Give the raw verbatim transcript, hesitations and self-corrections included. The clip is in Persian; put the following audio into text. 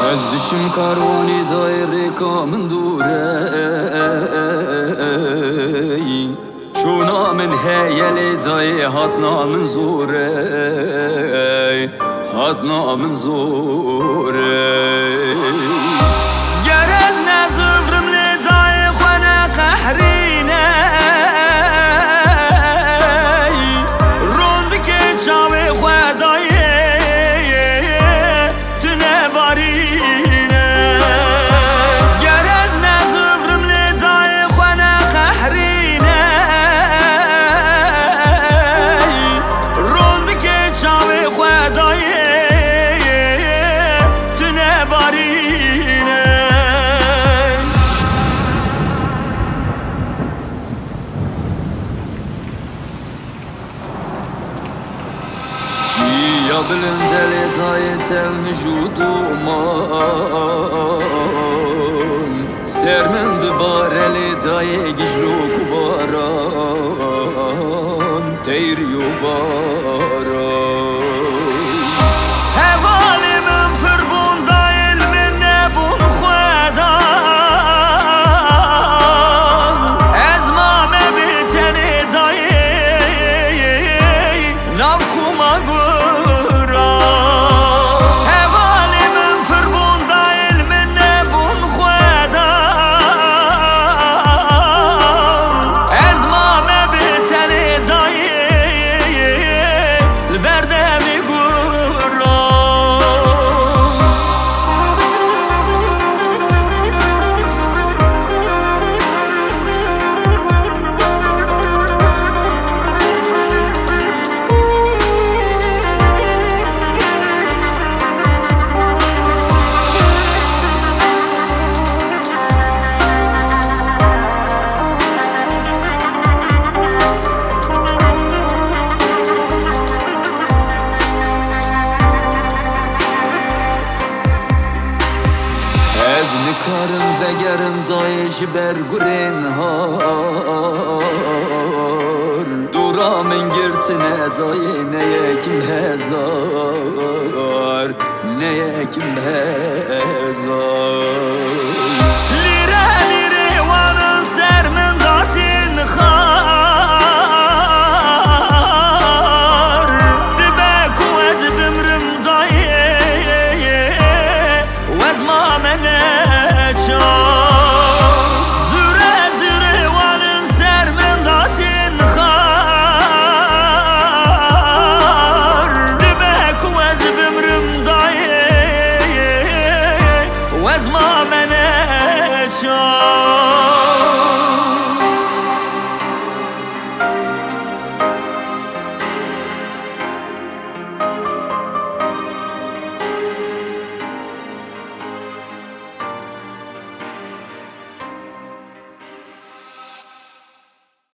از دشم کاروانی دایره کامن دوره چونا من هیلی دای هاتنا من زوره هاتنا من زوره گرز نزورم لدای خانه قهرینه روند که چاوی خدای تنه بارینه گرز نزورم لدای خانه قهرینه روند که چاوی خدای تنه بارینه یا بلند لدای تل نجودومان سرمند بار لدای گجلو کباران تیریو باران هوالی من پربون دایل من نبون خودان از ما مبتنی دایی نو کما گورا هوالی من پربون دایل من نبون خودان از ما مبتنی دایی لبرده از نکارم وگرم دایش برگرین هار دورا من گرتنه دای نیکم هزار نیکم هزار